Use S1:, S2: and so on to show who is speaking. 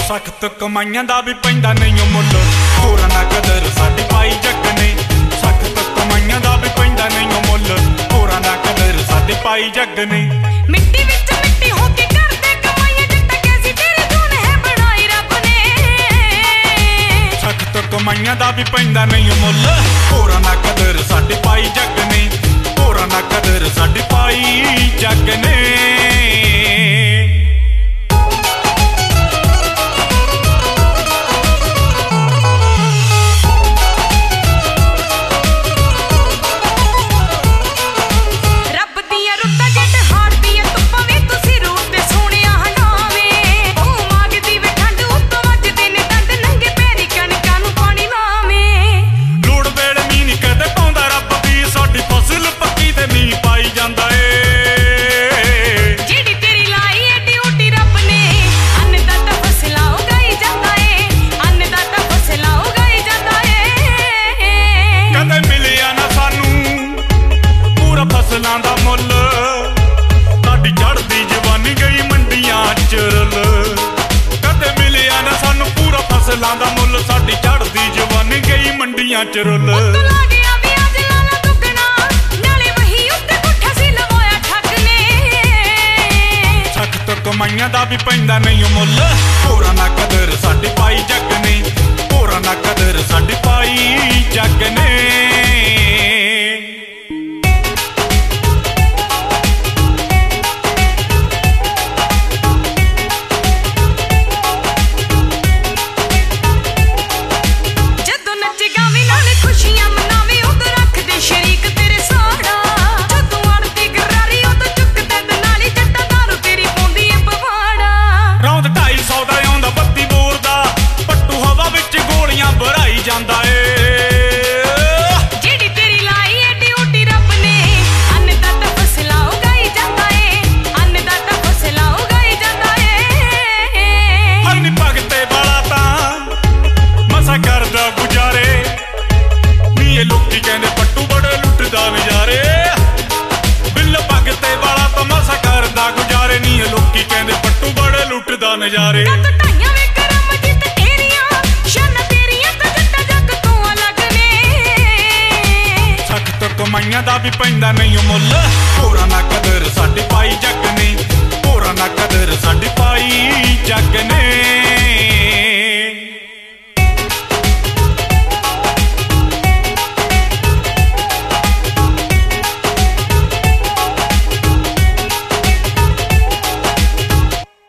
S1: सख्त कमाइयां दा भी पैंदा नहीं मुल, होरां ना कदर साडी पाई जग ने। सख्त कमाइयां दा भी पैंदा नहीं मुल, होरां ना कदर साडी पाई जग ने।
S2: मिट्टी विच मिट्टी होके करदे कमाइयां, जट्टा कैसी तेरी धुन है बनाई रब ने।
S1: सख्त कमाइयां दा भी पैंदा नहीं मुल, होरां ना कदर साडी पाई जग ने। होरां ना कदर साडी पाई जग ने। चरुल सख्त कमाइयां दा भी पैंदा नहीं मुल, होरां ना कदर साडी पाई जग ने। होरां ना कदर साडी पाई जग ने। नजारे सख्त कमाइयां दा भी पैंदा नहीं मुल, होरां ना कदर साडी पाई जग ने। होरां ना कदर साडी पाई